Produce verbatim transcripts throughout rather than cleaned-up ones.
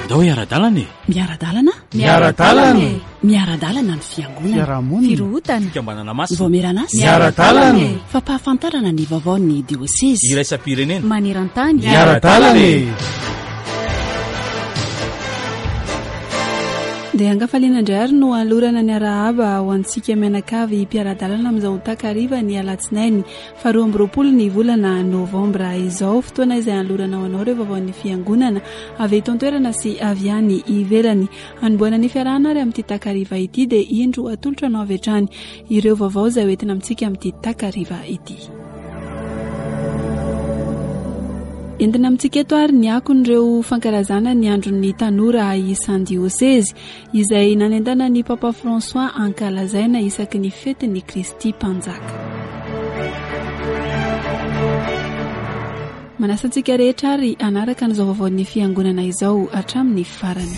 andao iara-dalana e miara-dalana miara-dalana miara-dalana ny fiangonana fiarahamonina firohotana fikambanana masina vomeranasy miara-dalana fampahafantarana ny vaovaon'ny diosesy iraisam-pirenena maneran-tany miara-dalana dia angafaliana indray ary no alorana ny arahaba ho antsika mianakavy mpiara-dalana amin'izao takariva ny alatsinainy faharoa amby roapolo ny volana novambra izao, fotoana izay alorana ho anao ireo vaovaon'ny fiangonana avy eto an-toerana sy avy any ivelany. Anomboana ny fiarahana ary amin'ity takariva ity dia indro atolotra anao avy hatrany ireo vaovao izay hoentina amintsika amin'ity takariva ity. Entina amintsika eto ary ny akon'ireo fankarazana ny andron'ny tanora isan'ny diosesy izay nanentana ny Papa François ankalazaina isaky ny fetin'ny Kristy Mpanjaka. Manasantsika rehetra ary anaraka an'izao vaovaon'ny fiangonana izao hatramin'ny farany.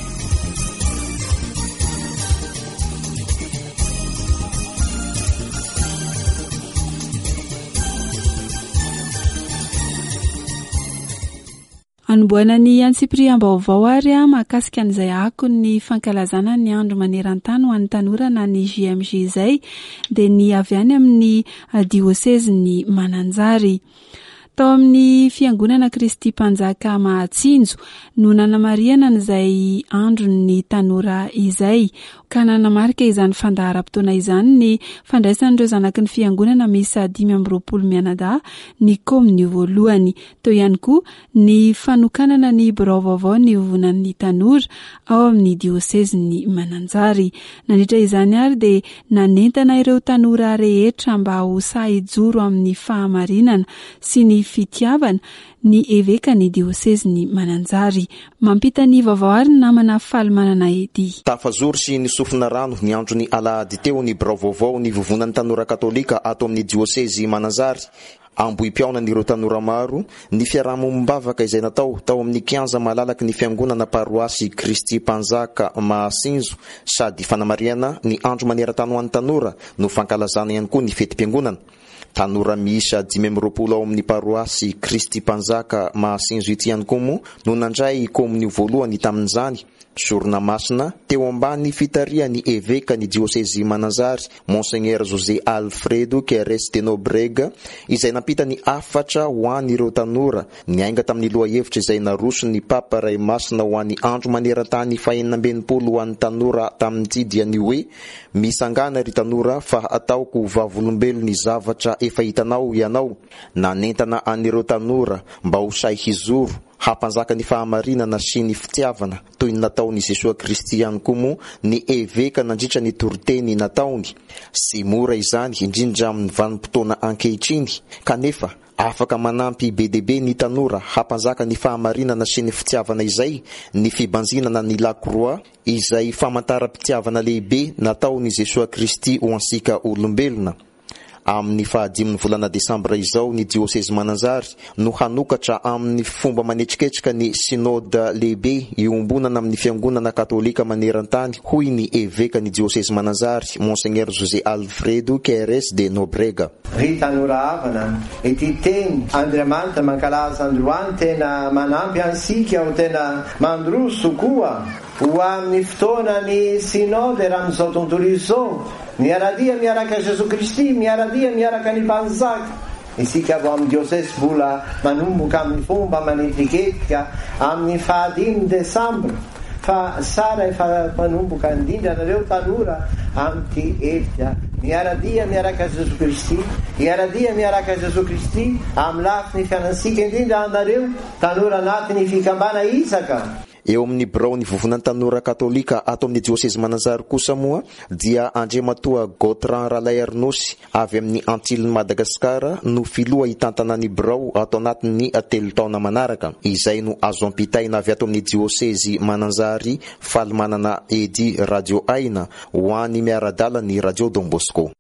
Anomboana ny antsipiriam-baovao ary mahakasika an'izay akony fankalazana ny andro maneran-tany ho an'ny tanora na ny J M J izay dia ny avy any amin'ny diosesy ny Mananjary. Tao amin'ny fiangonana Kristy Mpanjaka Mahatsinjo no nanamariana n'izay andro ny tanora izay ka nanamarika izany fandaharam-potoana izany ny fandraisan'ireo zanaky ny fiangonana misa dimy amby roapolo mianadahy ny kominy voalohany, teo ihany koa ny fanokanana ny birao vaovao ny hovonan'ny tanora ao amin'ny diosesy ny Mananjary. Nandritra izany ary dia nanentana ireo tanora rehetra mba ho sahijoro amin'ny fahamarinana sy ny fitiavana ny eveka ny diosesy ny Mananjary. Mampita ny vaovao ary namana falimanana edy. Tafazoro sy ny sofina rano ny andro ny alahady teo ny birao vaovao ny vovonan'ny tanora katolika ato amin'ny diosesy Mananjary. Amboim-piaona n'ireo tanora maro ny fiarahamonim-bavaka izay natao tao amin'ny kianja malalaky ny fiangonana paroasy Kristy Mpanjaka Mahatsinjo sady fanamariana ny andro maneran-tany ho an'ny tanora no fankalazana ihany koa ny fetim-piangonana. Tanora miisa dimy amby roapolo ao amin'ny paroasy Kristy Mpanjaka Mahatsinjo ity ihany koa moa no nandray kominy voalohany tamin'izany. Sorona masina teo ambany fitaria ny eveka ny diosesy Mananjary Monseigneur José Alfredo Queiroz de Nobrega izay nampita ny afatra ho an'ireo tanora niainga tamin'ny loha hevitra izay naroso ny Papa Ray Masina ho an'ny andro maneran-tany fahaenina amby enimpolo ho an'ny tanora tamin'ity dia ny hoe misangana ry tanora fa ataoko vavolombelo ny zavatra efa hitanao ianao. Nanentana an'ireo tanora mba ho say hizoro hampanjaka ny fahamarinana sy ny fitiavana toy ny nataony Jesosy Kristy ihany koa moa ny eveka nandritra ny toriteny nataony. Sy mora izany indrindra amin'ny vanim-potoana ankehitriny kanefa afaka manampy be dia be ny tanora hampanjaka ny fahamarinana sy ny fitiavana izay ny fibanjinana ny lakroa izay famantara-pitiavana lehibe nataony Jesosy Kristy ho ansika olombelona. Amin'ny fahadimy volana Desambra izao ny diosesy Mananjary no hanokatra amin'ny fomba manetriketrika ny synode lehibe iombonana amin'ny fiangonana katolika maneran-tany hoy ny eveka ny diosesy Mananjary Monseigneur José Alfredo Queiroz de Nobrega. Ry tanora havana ity teny Andriamanitra mankalaza androany tena manampy ansika ho tena mandroso koa ho amin'ny fotoana ny synode raha amin'izao tontolo izao. Miaradia miaraka Jesosy Kristy, miaradia miaraka ny Mpanjaka. Isika avao amin'ny diosesy mbola manomboka amin'ny fomba manetriketrika amin'ny fahadimy Desambra. Fa sara efa manomboka indrindra nareo tanora amin'ity hevitra. Miaradia miaraka Jesosy Kristy, miaradia miaraka Jesosy Kristy amin'ny lafiny fiainansika indrindra anareo tanora anatin'ny fikambana isaka. Eo amin'ny birao ny vovonan'ny tanora katolika ato amin'ny diosesy Mananjary kosa moa dia Andriamatoa Gotran Ralay Arnosy avy amin'ny Antilles Madagasikara no filoha hitantana ny birao ato anatin'ny telo taona manaraka. Izay no azo ampitaina avy ato amin'ny diosesy Mananjary falimanana edy Radio Aina ho an'ny miaradala ny Radio Don Bosco.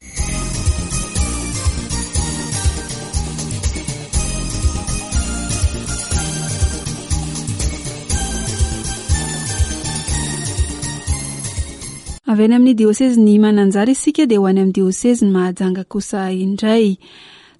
Avy any amin'ny diosesy ny Mananjary isika dia ho any amin'ny diosesy ny Mahajanga kosa indray.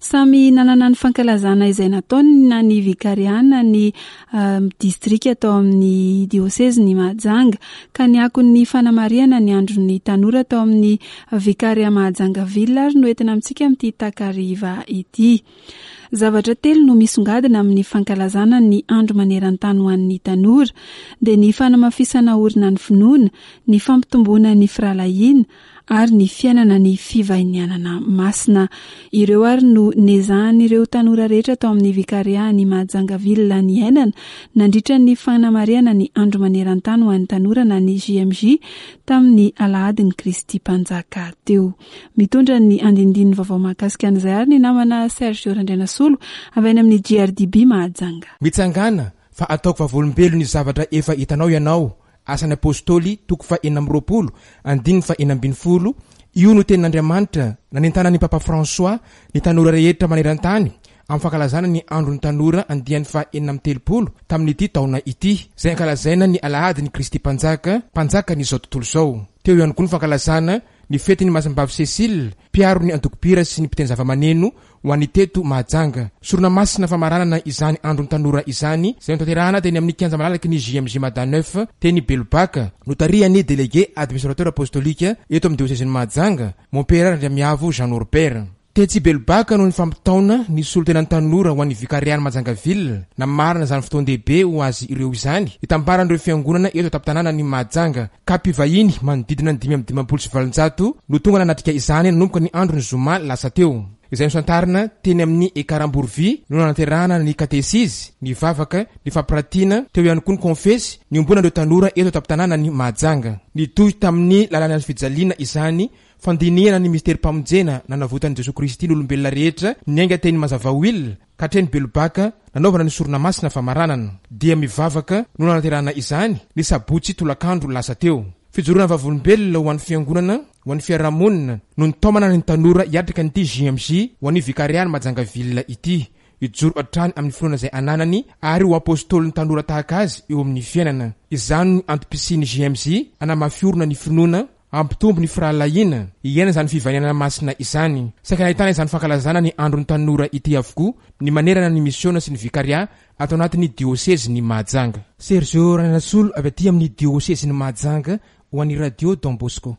Samy nanana ny fankalazana izay nataony na ny vikariana ny um, distrika atao amin'ny dioseze ny Mahajanga ka niako ny fanamariana ny andron'ny tanora atao amin'ny vikaria Mahajanga Ville ary no entina amintsika amin'ity takariva ity. Zavatra telo no misongadina amin'ny fankalazana ny andro maneran-tany ho an'ny tanora dia ny fanamafisana orina ny finoana, ny fampitomboana ny firalahiana ary ny fiainana ny fivahinianana masina. Ireo ary no nezahan'ireo tanora rehetra tao amin'ny vikaria ny Mahajanga Ville ny ainana nandritra ny fanamariana ny andro maneran-tany ho an'ny tanora na ny J M J tamin'ny alahady ny Kristy Mpanjaka teo. Mitondra ny andindin'ny vaovao mahakasika an'izay ary ny namana Serge Randrianasolo avy any amin'ny G R D B Mahajanga. Mitsangana fa ataoko vavolombelo ny zavatra efa hitanao ianao. Asan'ny apôstôly toko fa enina amby roapolo andiny fa enina ambin'ny folo io no tenin'Andriamanitra nanentana ny Papa François ny tanora rehetra maneran-tany amin'ny fankalazana ny andro ny tanora andiany fa enina amby telopolo tamin'ity taona ity izay ankalazaina ny alahady ny Kristy Mpanjaka mpanjaka n'izao tontolo izao. Teo ihany koa ny fankalazana ny fety ny Masambavy Cécile mpiaro ny antokopira sy ny mpiteny zava-maneno ho an'ny teto Mahajanga. Sorona masina famaranana izany andro ny tanora izany izay notanterahana teny amin'ny kianja malalaky ny J M J Madaneuf teny Belobaka notariany délégué administrateur apostolique eto amin'ny diocèse ny Mahajanga Mon-Père Randriamiavo Jean Norbert. Tetsy Belobaka no ny fampitaona ny solotenan'ny tanora ho an'ny vikariany Mahajanga Ville na marina izany fotoan-dehibe ho azy ireo izany itambaran'ireo fiangonana eto an-tamptanana ny Mahajanga ka mpivahiny manodidina ny dimy amby dimampolo sy valonjato no tonga nanatrika izany nanomboka ny andro ny zoma lasa teo. Izay nosantarina teny amin'ny Ekarambourvy no nanaterahana ny katesizy, ny vavaka, ny fampirantiana, teo ihany koa ny konfesy, ny ombonan'ireo tanora eto an-tamptanana ny Mahajanga. Nitohy tamin'ny lalàna fijaliana izany fandinihana ny mistera mpamonjena nanavotany Jesosy Kristy ny olombelona rehetra niainga teny mazava wil ka treny Belobaka nanaovana ny sorona masina famaranana dia mivavaka no nanaterahana izany ny sabotsy tolakandro lasa teo. Fijorona vavolombelona ho an'ny fiangonana ho an'ny fiarahamonina no nitaomana ny tanora hiatrika nyity J M J ho an'ny vikariany Mahajanga Ville ity ijoro atrany amin'ny finoana izay ananany ary ho apôstôly ny tanora tahaka azy eo amin'ny fiainana. Izany ny antopisiany J M J anamafiorona ny finoana ampitombo ny firalahiana hiaina izany fivahiniana masina izany. Saika nahitana izany fankalazana ny andro ny tanora ity avokoa ny manerana ny misiona sy ny vikaria atao anatin'ny dioseze ny Mahajanga. Sergio Randrianasolo avy aty amin'ny dioseze ny Mahajanga ho an'ny radio Don Bosco.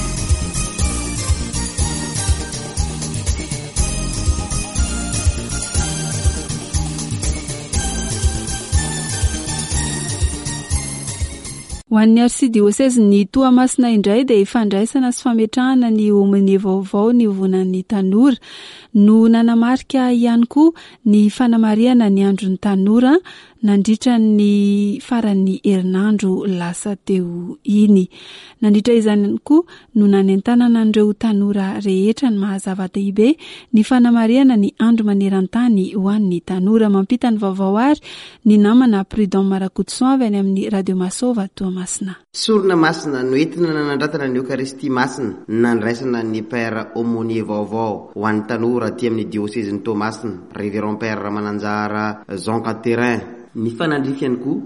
Ho an'ny arsidioseze ny Toamasina indray dia ifandraisana sy fametrahana ny omeny vaovao ny ovonan'ny tanora no nanamarika ihany koa ny fanamariana ny andro ny tanora nandritra ny faran'ny herinandro lasa teo iny. Nandritra izany koa no nanentanana an'ireo tanora rehetra ny mahazava-dehibe ny fanamariana ny andro maneran-tany ho an'ny tanora. Mampita ny vaovao ary ny namana Prudent Marakotson avy any amin'ny Radio Masova Toamasina. Sorona masina no entina nanandratana ny Eucharistie masina nandraisana ny Père Aumônier vaovao ho an'ny tanora aty amin'ny diocèse ny Toamasina Révérend Père Ramananjara Jean Caterin. Ny fanandrifany koa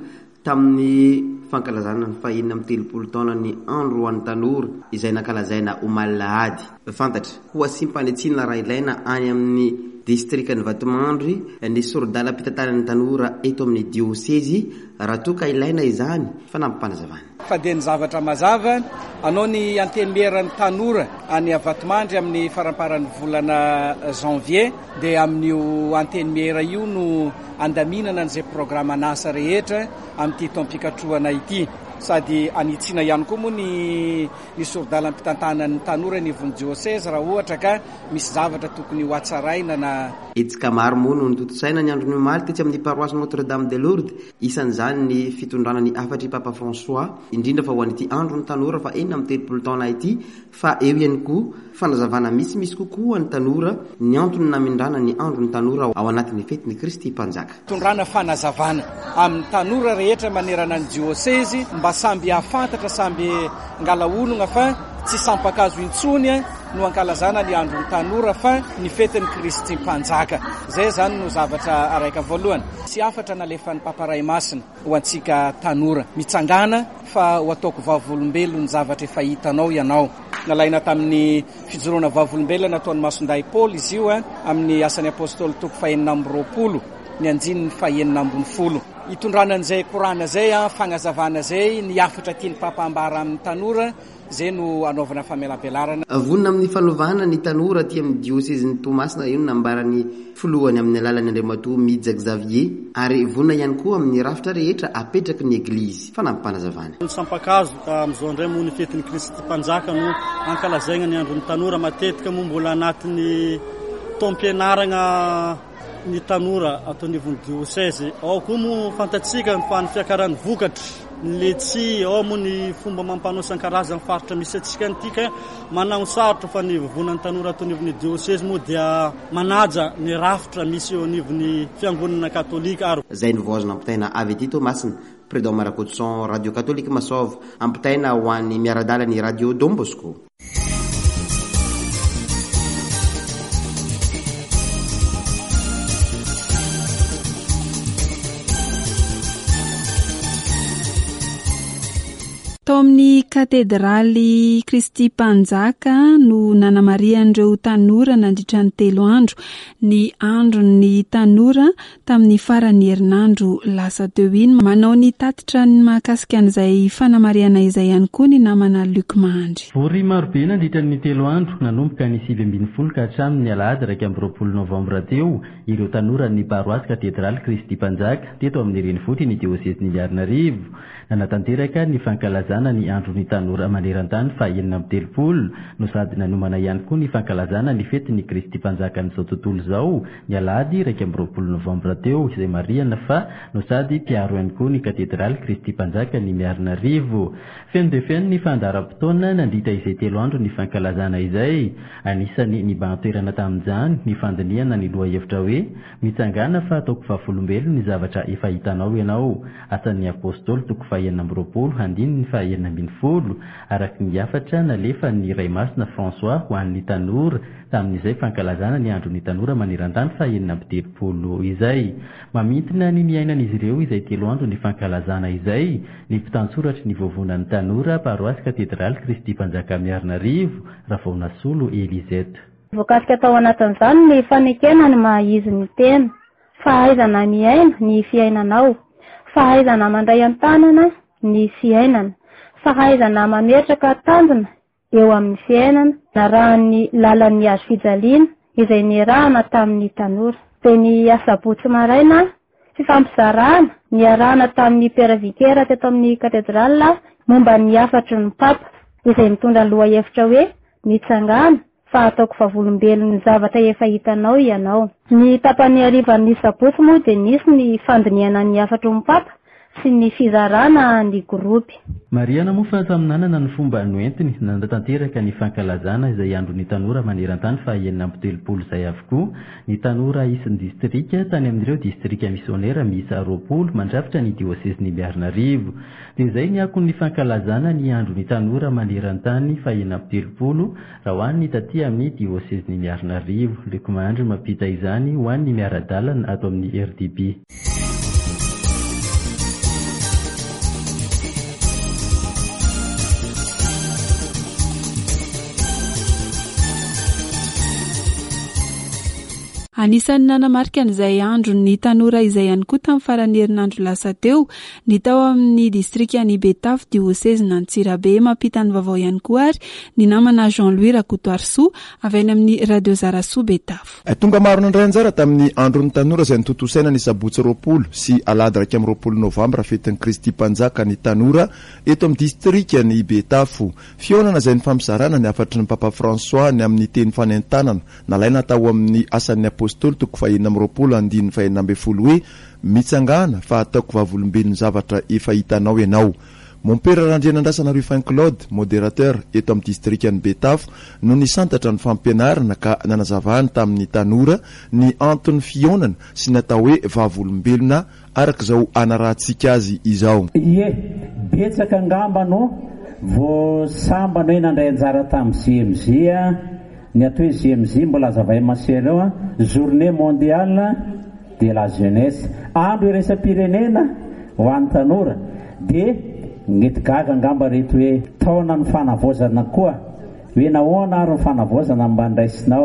tamin'ny fankalazana ny fahenina amin'ny telopolo taona ny andro ho an'ny tanora izay nankalazaina ho malahady. Fantatra ho asim-panetsina raha ilaina any amin'ny distrika ny Vatomandry ny sorodala mpitantanany tanora eto amin'ny diocèse raha toa ka ilaina izany fanampanazavana. Fa dia ny zavatra mazava anao ny antemeran'ny tanora any Vatomandry amin'ny faramparan'ny volana janvier dia amin'io antenimera io no andaminana an'izay programa nasa rehetra amin'ity taom-pikatroana ity. Sady anitsiana ihany koa moa ny ny sorodala mpitantanan'ny tanora ny vony diocèse raha ohatra ka misy zavatra tokony ho atsaraina na etsika maro moa no nitotosaina ny andro ny omaly tetsy amin'ny paroisse Notre Dame de Lourdes isan'izany ny fitondrana ny afatry Papa François indrindra fa ho an'ity andro ny tanora fa enina amin'ny telopolo taona ity fa eo ihany koa fanazavana misy misy kokoa ny tanora ny antony namindrana ny andro ny tanora ao anatin'ny fety ny Kristy Mpanjaka. Tondrana fanazavana amin'ny tanora rehetra manerana ny diocèse mba samby afantatra samby ngalaolona fa tsy sampakazo intsony no ankalazana ny andro ny tanora fa ny fetin'ny Kristy Mpanjaka. Zay zany no zavatra araika voalohany. Sy afatra nalefan'ny Papa Ray Masina ho antsika tanora mitsangana fa ho ataoko vavolombelo ny zavatra efa hitanao ianao. nalaina tamin'ny fijoroana vavolombelona nataon'ny Masonday Paul izy io a amin'ny asan'ny apôstôly toko fahenina amby roapolo ny anjininy fahenina ambin'ny folo. Itondranan'izay korana zay a fagnazavana zay ny afatra tiany papambara amin'ny tanora zay no anaovana famelabelarana. Vonina amin'ny fanovana ny tanora ty amin'ny diocèse-ny Toamasina io nambarany filohany amin'ny alalany Andriamatoa Midja Xavier ary vonina ihany koa amin'ny rafitra rehetra apetraky ny eglizy fanampanazavana. Ny sampakazo ka amizao indray moa ny fetin'ny Kristy mpanjaka no ankalazaina ny andron'ny tanora matetika moa mbola anatin'ny taom-pianarana ny tanora atao nivon'ny diocèse. Ao koa moa fantatsika ny fa ny fiakaran'ny vokatra ny letsy, ao moa ny fomba mampanosan-karazany faritra misy atsika antika manao sarotra fa ny vovonan'ny tanora atao nivon'ny diocèse moa dia manaja ny rafitra misy eo nivon'ny fiangonana katolika ary. Zay ny voazona ampitaina avy aty Toamasina, président Marakotson radio katolika Masov ampitaina ho an'ny miaradala ny radio Don Bosco. Tao amin'ny katedraly Kristy Mpanjaka no nanamarian'ireo tanora nandritra ny telo andro ny andro ny tanora tamin'ny farany herinandro lasa teo iny. Manao ny tatitra ny mahakasika an'izay fanamariana izay ihany koa ny namana Luc Mandry. Vory marobe nandritra ny telo andro nanomboka ny sivy ambin'ny folo ka hatramin'ny alahady iraika amby roapolo novambra teo ireo tanora ny paroasy katedraly Kristy Mpanjaka teto amin'ny renivohitra ny diocèse-ny Antananarivo nanatanteraka ny fankalazana ny andro ny tanora maneran-tany fahaenina amby telopolo no sady nanomana ihany koa ny fankalazana ny fety ny Kristy Mpanjaka n'izao tontolo izao ny alahady iraika amby roapolo novambra teo izay mariana fa no sady mpiaro ihany koa ny katedraly Kristy Mpanjaka ny Miarinarivo. Feno dia feno ny fandaharam-potoana nandritra izay telo andro ny fankalazana izay. Anisany ny bantoerana tamin'izany ny fandiniana ny loha hevitra hoe mitsangana fa ataoko vavolombelona ny zavatra efa hitanao ianao. Asan'ny apôstôly toko fahaenina amby roapolo handiny ny fahaenina ambin'ny folo araky ny afatra nalefa ny Ray Masina François ho an'ny tanora tamin'izay fankalazana ny andro ny tanora maneran-tany fahaenina amby telopolo izay. Mamintina ny miainan'izy ireo izay telo andro ny fankalazana izay ny mpitantsoratra ny vovonan'ny tanora paroasy katedraly Kristy Mpanjaka Miarinarivo Ravaonasolo Elizeta. Voakasika tao anatin'izany ny fanekena ny maha-izy ny tena, fahaizana miaina ny fiainanao, fahaizana mandray an-tanana ny fiainana, fahaizana mametraka tanjona eo amin'ny fiainana na raha ny lalan'ny azo fijaliana izay nirahana tamin'ny tanora. Dia ny asabotsy maraina fifampizarana niarahana tamin'ny peravikera teto amin'ny katedrala momba ny afatry ny papa izay mitondra loha hevitra hoe mitsangana fa ataoko vavolombelona ny zavatra efa hitanao ianao. Ny tapany arivan'ny sabotsy moa dia nisy ny fandiniana ny afatry ny papa sy ny fizarana ny gropy. Mariana moa fa taminanana ny fomba noentiny nandatanteraka ny fankalazana izay andro ny tanora maneran-tany fahaenina amby telopolo izay avokoa ny tanora isin'ny distrika tany amin'ireo distrika misionera miisa roapolo mandrafitra ny diocèse-ny Miarinarivo. Dia izay ny akon'ny fankalazana ny andro ny tanora maneran-tany fahaenina amby telopolo raha ho an'ny taty amin'ny diocèse-ny Miarinarivo. Luc Mandry mampita izany ho an'ny miaradalana ato amin'ny R D B. Anisan'ny nanamarika an'izay andro ny tanora izay ihany koa tamin'ny farany herinandro lasa teo ny tao amin'ny distrikan'ny Betafo diocèse n'Antsirabe mampita ny vaovao ihany koa ary ny namana Jean-Louis Rakotoarsoa avy any amin'ny radio Zarasoa Betafo. Tonga maro nandray anjara tamin'ny andro ny tanora izay nitotosaina ny sabotsy roapolo sy alahady iraika amby roapolo novambra fetin'ny Kristy Mpanjaka ny tanora eto amin'ny distrikany Betafo. Fionana izay ny fampizarana ny afatry ny Papa François ny amin'ny teny fanentanana nalaina tao amin'ny asan'ny apôstôly toko fahaenina amby roapolo andiny fahaenina amby folo hoe mitsangana fa ataoko vavolombelona zavatra efa hitanao ianao. Mompera Randrianandrasana Rufin Claude, modérateur eto amin'ny distrikany Betafo, no nisantatra ny fampianarana ka nanazavahany tamin'ny tanora ny antony fionana sy natao hoe vavolombelona arak'izao anarahantsika azy izao. Ie, betsaka angamba no vo sambana hoe nandray anjara tamin'ny G M J ny atao hoe G M J mbola azavay masereo a journée mondiale de la jeunesse, andro iresa-pirenena ho an'ny tanora. Dia nety gaga angamba reto hoe taona ny fanavozana koa hoe nahoana ary ny fanavozana mbandraisinao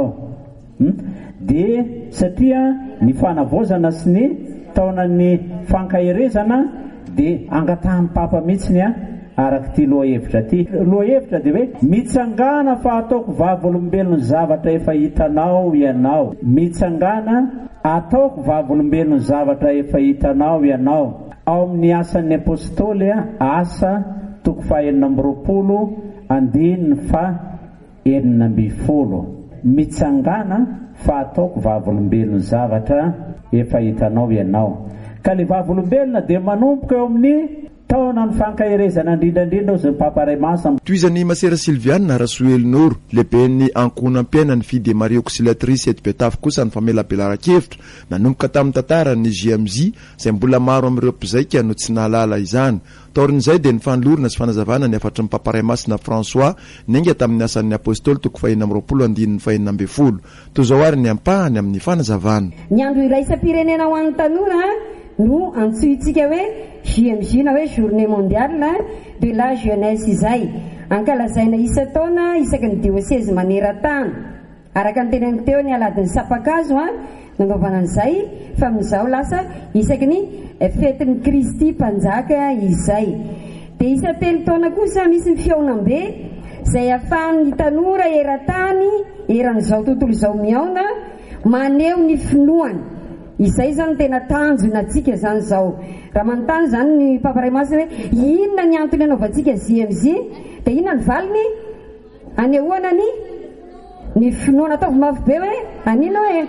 dia satria ny fanavozana sy ny taonany fankaherezana dia angatahan'ny papa mihitsiny a araka ty lohahevitra ty lohahevitra dia hoe mitsangana fa ataoko vavolombelony zavatra efa hitanao ianao mitsangana ataoko vavolombelony zavatra efa hitanao ianao ao amin'ny asan'ny apôstôly asa toko fahaenina amby roapolo andininy fa enina amby folo mitsangana fa ataoko vavolombelony zavatra efa hitanao ianao ka le vavolombelona dia manomboka eo amin'ny taona ny fankaherezana indrindrandrindra ao zay paparay masa toizany masera silvianina rasoelinoro lehibe ny ankonam-piaina ny fide marie auxiliatrice eto betafy kosa ny famelabelara-kevitra nanomboka tamin'ny tantara ny J M J izay mbola maro amin'ireo mpizaika no tsy nahalala izany taorin'izay dia ny fanolorona sy fanazavana ny afatry ny paparay masina François nenga tamin'ny asan'ny apôstôly toko fahenina amby roapolo andininy fahenina amby folo toy izao ary ny ampahany amin'ny fanazavana ny andro iraisam-pirenena ho an'ny tanora no antsointsika hoe J M J na hoe journée mondiale de la jeunesse izay ankalazaina isa taona isaky ny diocèse maneran-tany araka ny teneniko teo ny aladin'ny sapakazo a nanaovana an'izay fa amin'izao lasa isaky ny fetin'ny Kristy mpanjaka izay dia isa telo taona kosa misy ny fiaonam-be izay ahafahan'ny tanora eran-tany eran'izao tontolo izao miaona maneho ny finoany izay zany tena tanjona atsika zany zao raha manontany zany ny paparay masina hoe inona ny antony anaovantsika J M J dia inona ny valiny anehoana ny ny finoana ataovy mafy be hoe anina hoe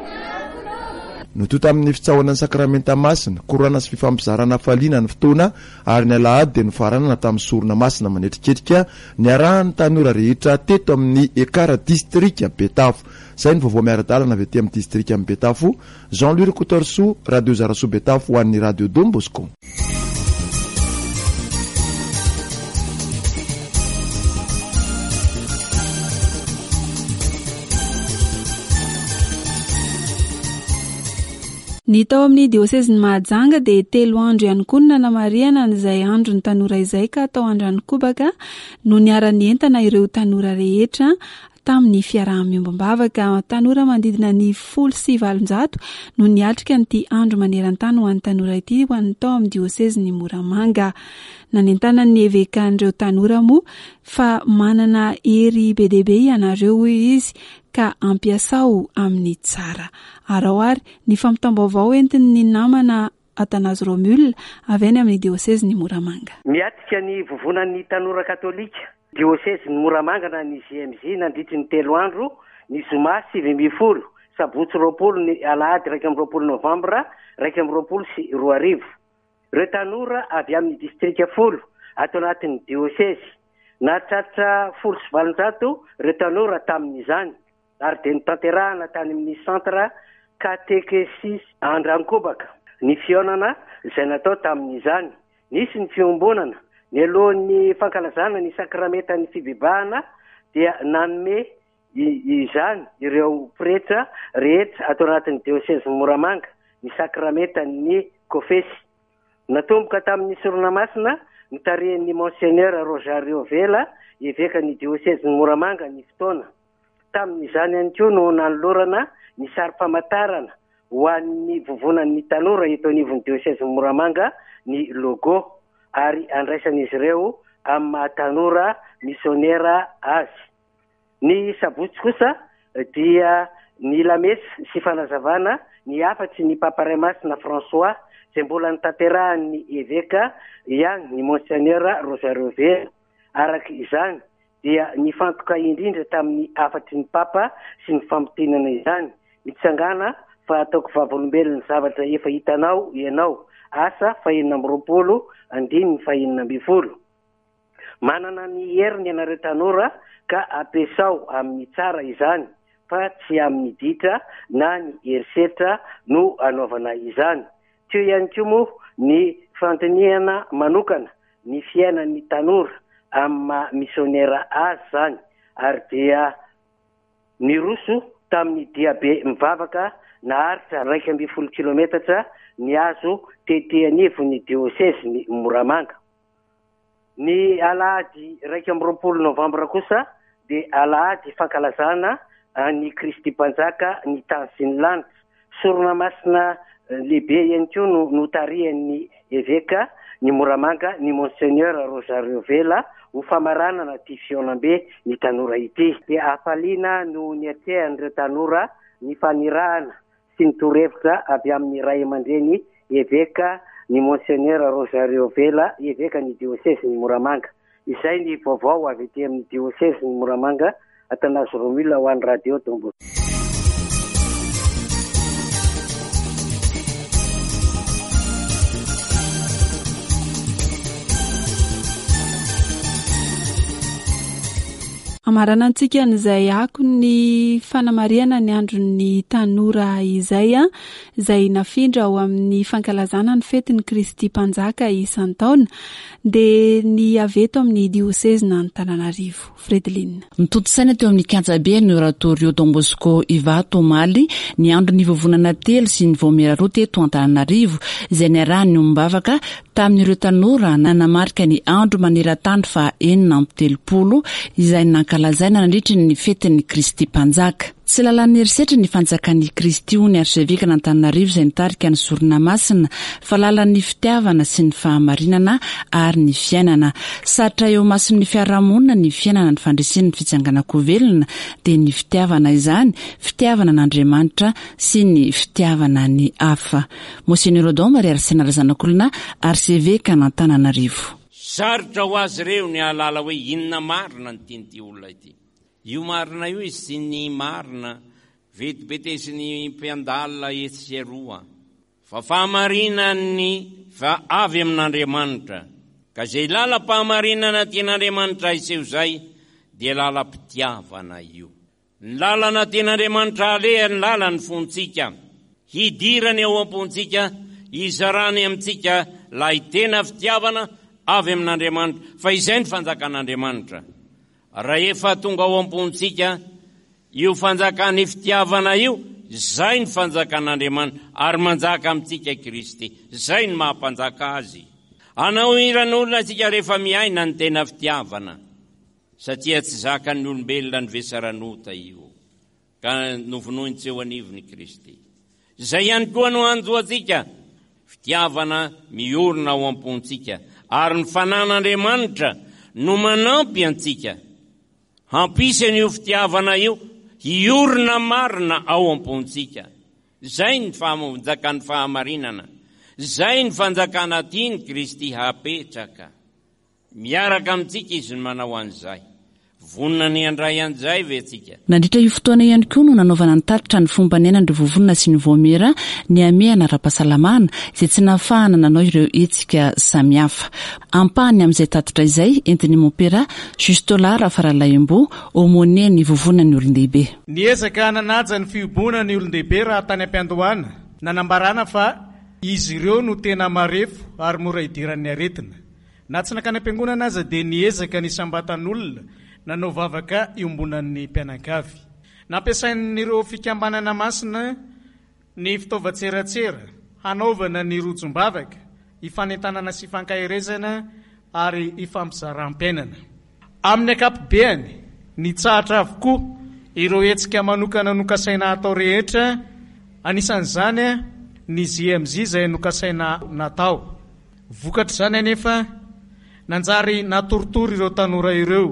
notota amin'ny fitsahoana ny sakramenta masina korana sy fifampizarana faliana ny fotoana ary ny alahady dia nofaranana tamin'ny sorona masina manetriketrika ny arahan'ny tanora rehetra teto amin'ny ekara distrika Betafo izay ny vaovao miara-dalana avy aty amin'ny distrika amin'ny Betafo Jean-Louis Coutorso radio Zaraso Betafo ho an'ny radio Don Bosco. Ny tao amin'ny diocèse ny Mahajanga dia telo andro ihany koa no nanamariana n'izay andro ny tanora izay ka atao andro Kobaka no niara-ny entana ireo tanora rehetra tamin'ny fiaraha-miombam-bavaka tanora mandidina ny folo sy valonjato no niatrika n'ity andro maneran-tany ho an'ny tanora ity ho an'ny tao amin'ny diocèse ny Moramanga. Nanentana ny evekan'ireo tanora moa fa manana hery be dia be ianareo izy ka ampiasao amin'ny tsara. Araoary ny fampitam-baovao entin'ny namana Atanazy Romule avy any amin'ny diocèse ny Moramanga. Miatrika ny vovonan'ny tanora katolika diocèse ny Moramanga na ny J M J nandritry ny telo andro ny zoma sivy amby folo sabotsy roapolo ny alahady raika amby roapolo novambra raika amby roapolo sy roa arivo. Ireo tanora avy amin'ny distrika folo ato anatin'ny diocèse nahatratra folo sy valonjato ireo tanora tamin'izany ary dia nitanterahana tany amin'ny centre catéchesis Andrankobaka. Ny fiaonana izay natao tamin'izany nisy ny fiombonana ny alohan'ny fankalazana ny sakramenta ny fibebahana dia nanome izany ireo pretra rehetra ato anatin'ny diocèse Moramanga ny sakramenta ny kofesy. Natomboka tamin'ny sorona masina nitarehan'ny monseigneur Rosario Vela iveka ny diocèse ny Moramanga ny fotoana. Tamin'izany ihany koa no nanolorana ny sary famantarana ho an'ny vovonan'ny tanora eto anivon'ny diocèse ny Moramanga ny logo ary andraisan'izy ireo amin'ny mahatanora missionnaire azy. Ny sabotsy kosa dia ny lamesa sy fanazavana ny afatsy ny paparay masina François izay mbola nitanterahany eveka ihany ny monseigneur Rosario Vela. Araka izany dia nifantoka indrindra tamin'ny afatsy ny papa sy ny famotinana izany mitsangana fa ataoko vavolombelony zavatra efa hitanao ianao asa fahenina amby roapolo andininy fahenina amby folo. Manana ny heriny ianareo tanora ka ampiasao amin'ny tsara izany fa tsy amin'ny ditra na ny herisetra no anaovana izany. Teo ihany koa moa ny fandiniana manokana ny fiainan'ny tanora amin'ny missionnaire azy zany ary dia niroso tamin'ny diabe mivavaka naharitra raika amby folo kilometatra ny azo tetehanivo ny diocèse ny Moramanga. Ny alahady raika amby roapolo novambra kosa dia alahady fankalazana ny Kristy mpanjaka ny tany sy ny lanitra. Sorona masina lehibe ihany koa no notarihan'ny évêque ny Moramanga ny Monseigneur Rosario Vela ho famaranana ty fionambe ny tanora ity. Dia afaliana no niatsehan'ireo tanora ny fanirahana sy ny torevitra avy amin'ny ray aman-dreny évêque ny Monseigneur Rosario Vela, évêque ny diocèse ny Moramanga. Izay ny vaovao avy ety amin'ny diocèse ny Moramanga, Atanazy Romila ho an'ny radio Tombo. Amarana antsika n'izay ako ny fanamariana ny andron'ny tanora izay a izay nafindra ao amin'ny fankalazana ny fetin'ny Kristy mpanjaka isan-taona dia ny aveto amin'ny diocèse n'Antananarivo. Fredeline mitoto saina teo amin'ny Kantsabe ny oratorio Don Bosco Ivato Maly ny andron'ny vovonana telo sy ny voameraroa teto Antananarivo izay niarahany ombavaka tamin'ireo tanora nanamarika ny andro maneran-tany fa enina amby telopolo izay nankalazaina nandritra ny fetin'ny Kristy mpanjaka. Tsy lalan'ny erisetra ny fanjakan'ny Kristy ho ny arsevika n'Antananarivo izay nitarika ny zorona masina fa lalan'ny fitiavana sy ny fahamarinana ary ny fiainana. Satra eo masin'ny fiarahamonina ny fiainana ny fandresen'ny fitsanganako velona dia ny fitiavana izany, fitiavana n'Andriamanitra sy ny fitiavana ny hafa. Monseigneur Odon Maria Arsena Razanakolona arsevika n'Antananarivo. Sarotra ho azy ireo ny alala hoe inona marina ny tian'ity olona ity. Io marina io izy sy ny marina vetibetesiny mpiandalina etsy aroa fa fahamarinany fa avy amin'Andriamanitra ka zay lalam-pahamarinana tian'Andriamanitra iseho zay dia lalam-pitiavana io. Ny lalana tian'Andriamanitra aleha ny lalany fontsika hidirany ao am-pontsika izarany amintsika lay tena fitiavana avy amin'Andriamanitra fa izay ny fanjakan'Andriamanitra. Raha efa tonga ao am-pontsika io fanjakany fitiavana io, zay ny fanjakan'Andriamanitra ary manjaka amintsika Kristy, zay ny mahampanjaka azy. Anao iran'olona tsika rehefa miaina ny tena fitiavana satria tsy zakan'ny olombelona ny vesaranota io ka novonoiny tsy eo anivony Kristy. Zay ihany koa no anjoantsika fitiavana miorina ao am-pontsika ary ny fanan'Andriamanitra no manampy antsika hampisy an'io fitiavana io hiorina marina ao am-pontsika. Zay ny fanjakan'ny fahamarinana, zay ny fanjakana tiany Kristy hapetraka. Miaraka amintsika izy ny manao an'izay. Vonina ny andray an'izay ve tsika. Nandritra io fotoana ihany koa no nanaovana ny tatitra ny fomba nenandry vovonina sy ny voamera ny amehana ara-pahasalamana izay tsy nahafahana nanao ireo hetsika samihafa. Ampahany amin'izay tatitra izay entiny Mompera Justolara Faralaimbo omone ny vovonina ny olon-dehibe. Niezaka nanaja ny fiobona ny olon-dehibe raha tany am-piandohana nanambarana fa izy ireo no tena marefo ary mora idiran'ny aretina. Na tsy nakany am-piangonana aza dia niezaka ny sambatan'olona nanao vavaka iombonan'ny mpianakavy. Nampiasain'ireo fikambanana masina ny fitaovan-tseratsera hanaovana ny rojom-bavaka, ifanentanana sy ifankahirezana ary ifampizaram-piainana. Amin'ny ankapobeny nitsahatra avokoa ireo hetsika manokana nokasaina atao rehetra, anisan'izany ny J M J izay nokasaina natao. Vokatra izany anefa nanjary natoritory ireo tanora ireo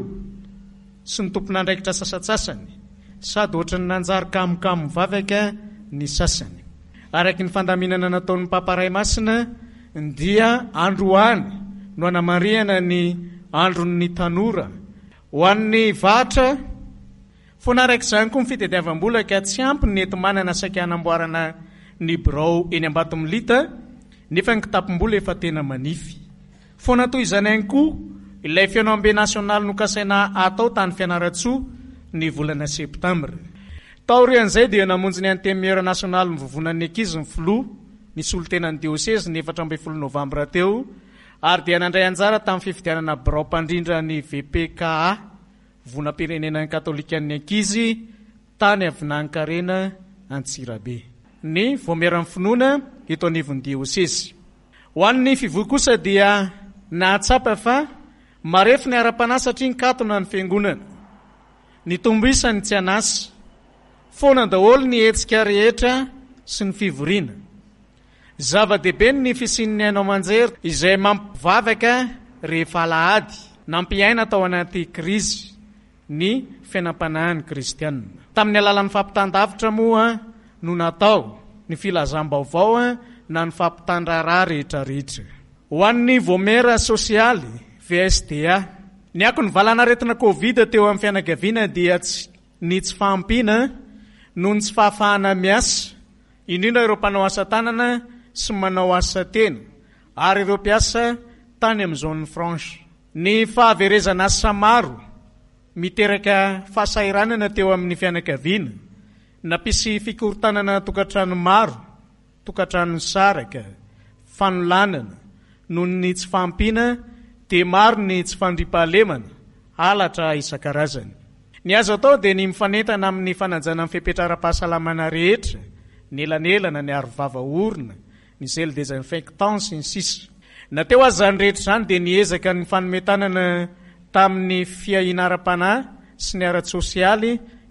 sy ny tompon'andraikitra sasatsasany, sady ohatrany nanjary kamokamo mivavaka ny sasany. Araky ny fandaminana nataon'ny Paparay Masina dia androany no anamariana ny andron'ny tanora ho an'ny vatra. Fona araiky izany koa ny fitadiavam-bola ka tsy ampy ny ety manana saika hanamboarana ny birao eny Ambatomilita nefa ny kitapom-bola efa tena manify. Fona toy izany ihany koa ilay fianambe nasionaly nokasaina atao tany Fianaratsoa ny volana septambra. Taorian'izay dia namonjy ny antemera nasionaly mivovonan'ny ankizy ny filo ny solontenan'ny diocèse ny efatra ambin'ny folo novambra teo ary dia nandray anjara tamin'ny fifidianana birao mpandrindra ny V P K A vonam-pirenenan'ny katolikan'ny ankizy tany Avinankarena Antsirabe. Ny voameran'ny finoana eto anivon'ny diocèse. Ho an'ny fivoy kosa dia nahatsapa fa marefo ny ara-panahy satria nikatona ny fiangonana. ny tombisany tsy anasa foana daholo ny hetsika rehetra sy ny fivoriana zava-dehibe ny fisin'ny haino amanjery izay mampivavaka rehefa alahady nampiaina tao anaty krizy ny fiainam-panahany kristianina tamin'ny alalan'ny fampitandavitra moa no natao ny filazam-baovao na ny fampitandrarà rehetrarehetra ho an'ny vomera sosialy V S D A ny ako ny valanaretina covid teo amin'ny fianakaviana dia tsy ny tsy fahampiana no ny tsy fahafahana miasa indrindra ireo mpanao asa tanana sy manao asa tena ary ireo mpiasa tany amin'ny zone franche ny fahaverezana asa maro miteraka fahasairanana teo amin'ny fianakaviana nampisy fikorontanana tokantrano maro tokantrano saraka fanolanana noho ny tsy fahampiana dia maro ny tsy fandripahalemana halatra isan-karazany ny azo atao dia ny mifanentana amin'ny fanajana amin'ny fipetraram-pahasalamana rehetra ny elanelana ny arovava orina ny gel désinfectant sy ny sisa nateo azy zany rehetra zany dia niezaka ny fanometanana tamin'ny fiahinara-panahy sy ny ara-tsy sosialy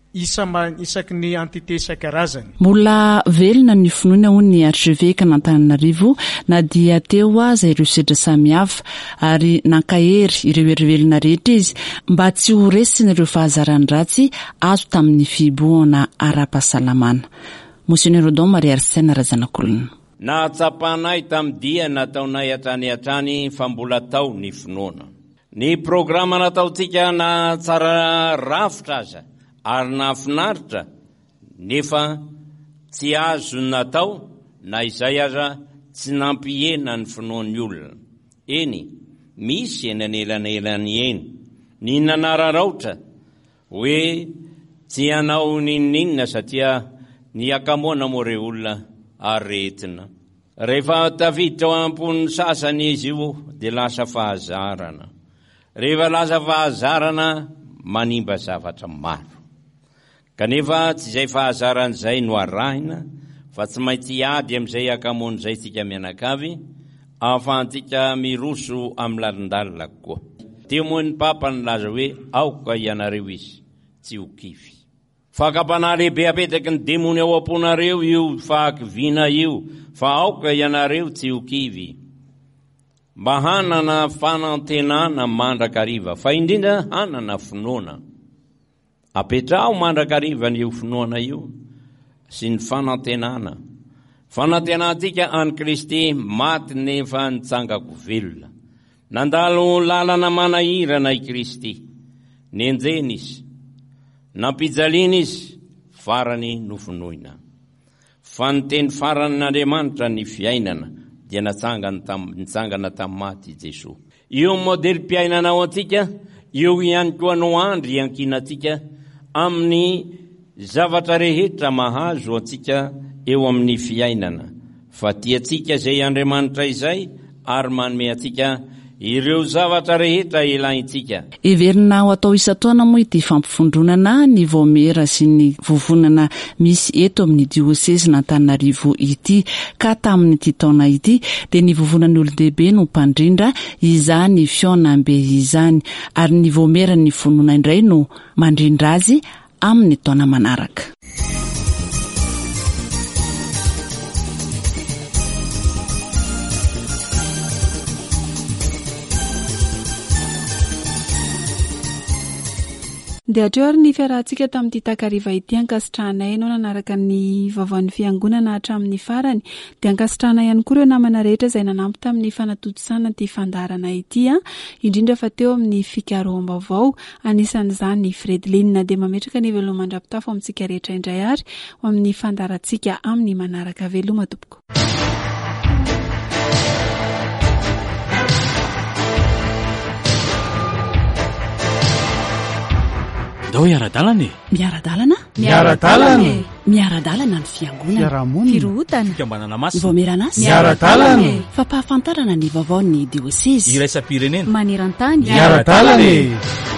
isaky ny entité isan-karazany mbola velona ny finoana ho ny archevêque n'Antananarivo na dia teo aza ireo sedra samihafa ary nankahery ireo erivelona rehetra izy mba tsy ho resiny ireo fahazarany ratsy azo tamin'ny fiboana ara-pahasalamana. Monseigneur Rodon Marie Arsène Razanakolona nahatsapanay tamin'ny dia nataonay hatrany hatrany fa mbola tao ny finoana ny programa nataontsika na tsara rafitra aza ary nafinaritra nefa tsy azo natao na izay aza tsy nampihena ny finoan'ny olona eny misy eny anelanelany eny ny nanararaotra hoe tsy hanao nininina satria ny akamoana moa re olona aretina rehefa taviditra ao ampon'ny sasany izy io dia lasa fahazarana rehefa lasa fahazarana manimba zavatra maro kanefa tsy izay fahazaran'izay no arahina fa tsy maintsy ady amin'izay akamoan'izay tsika mianakavy ahafahantsika miroso amin'ny lalindalina koa teo moa ny papa nylaza hoe aoka ianareo izy tsy ho kivy fakapana lehibe apetaka ny demony ao amponareo io fahakiviana io fa aoka ianareo tsy ho kivy mba hanana fanantenana mandrakariva fa indrindra hanana finoana apetrao mandrakariva ny finoana io sy ny fanantenana fanantenantsika any Kristy maty nefa nitsangako velona nandalo lalana manahirana i Kristy nenjeny izy nampijaliana izy farany nofinoina fa ny teny farany n'Andriamanitra ny fiainana dia natsangana nitsangana tamin'ny maty Jesosy io modely mpiainana ao antsika io ihany koa no andry ankinantsika amin'ny zavatra rehetra mahazo antsika eo amin'ny fiainana fa tiantsika zay Andriamanitra izay ary manome antsika ireo zavatra rehetra ilaintsika everina ho atao isan-taona moa ity fampifondronana ny vomera sy ny vovonana misy eto amin'ny diocese n'Antananarivo ity ka tamin'ity taona ity dia ny vovonan'ny olon-dehibe no mpandrindra izany fiona mbe izany ary ny vomera ny fonona indray no mandrindra azy amin'ny taona manaraka. dia atreo ary ny fiarahantsika tamin'ity takariva ity ankasitrahanay ianao nanaraka ny vaovaon'ny fiangonana hatramin'ny farany dia ankasitrahana ihany koa ireo namana rehetra izay nanampy tamin'ny fanatodisana ty fandarana ity a indrindra fa teo amin'ny fikaroam-baovao anisan'izany Fredline dia mametraka ny veloma mandrapitafo amintsika rehetra indray ary ho amin'ny fandarantsika amin'ny manaraka veloma tompoko. Dao miaradalana e. Miaradalana? Miaradalana. Miaradalana ny fiangonana. Fiarahamonina. Firohotana. Fikambanana masina. Vomeran'asa. Miaradalana. Fampahafantarana ny vaovaon'ny diocese. Iraisam-pirenena. Maneran-tany. Miaradalana.